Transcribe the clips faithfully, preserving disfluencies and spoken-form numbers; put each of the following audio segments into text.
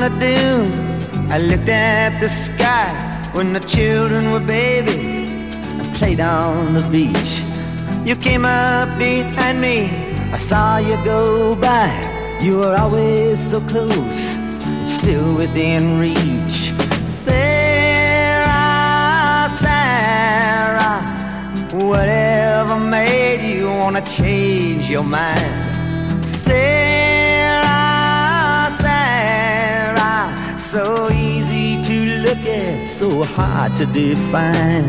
the dune, I looked at the sky when the children were babies and played on the beach. You came up behind me, I saw you go by. You were always so close, still within reach. Sarah, Sarah, whatever made you wanna change your mind? Sarah, Sarah, so easy to look at, so hard to define.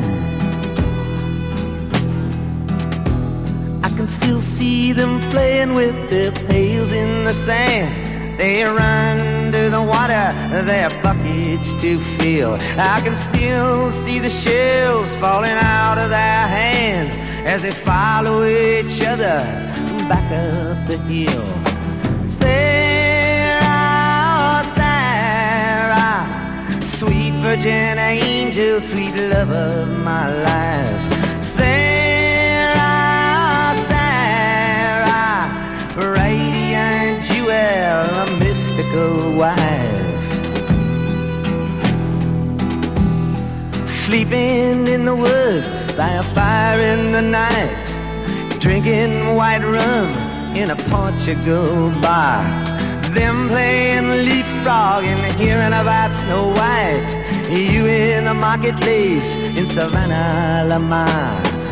I can still see them playing with their pails in the sand. They run to the water, their buckets to fill. I can still see the shells falling out of their hands as they follow each other back up the hill. Sarah, Sarah, sweet virgin angel, sweet love of my life. Sarah, Sarah, radiant jewel, a mystical wife. Sleeping in the woods by a fire in the night, drinking white rum in a Portugal bar. Them playing leapfrog and hearing about Snow White. You in the marketplace in Savannah, Lamar.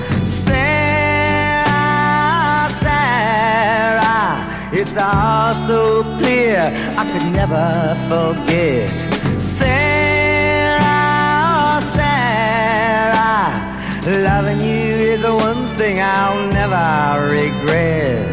Sarah, Sarah, it's all so clear I could never forget. Sarah, Sarah, loving you is the one thing I'll never regret.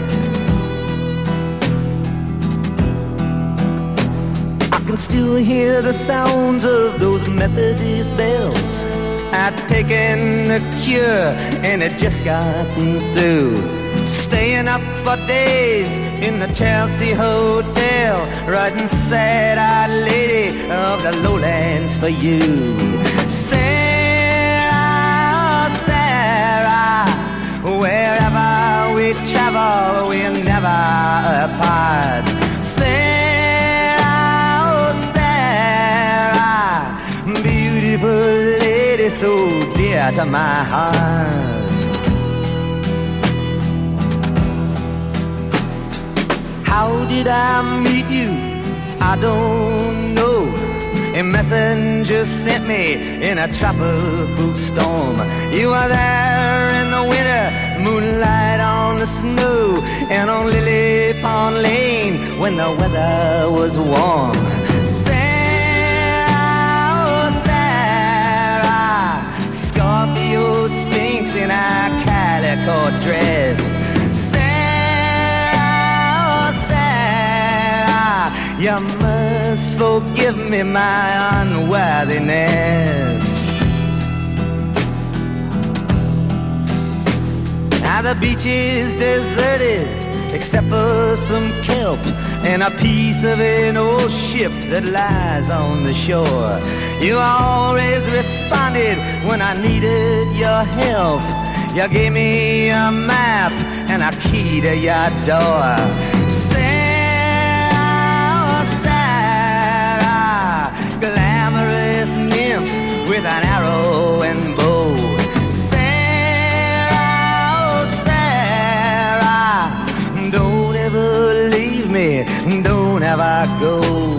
I can still hear the sounds of those Methodist bells. I'd taken the cure and it just gotten through. Staying up for days in the Chelsea Hotel, writing sad-eyed lady of the lowlands for you. Sarah, Sarah, wherever we travel, we're never apart. Sarah, oh Sarah, beautiful lady, so dear to my heart. How did I meet you? I don't know. A messenger sent me in a tropical storm. You were there in the winter, moonlight on the snow, and on Lily Pond Lane when the weather was warm. Sarah, oh Sarah, Scorpio Sphinx in a calico dress. You must forgive me my unworthiness. Now the beach is deserted except for some kelp and a piece of an old ship that lies on the shore. You always responded when I needed your help. You gave me a map and a key to your door. Glamorous nymph with an arrow and bow. Sarah, oh Sarah, don't ever leave me, don't ever go.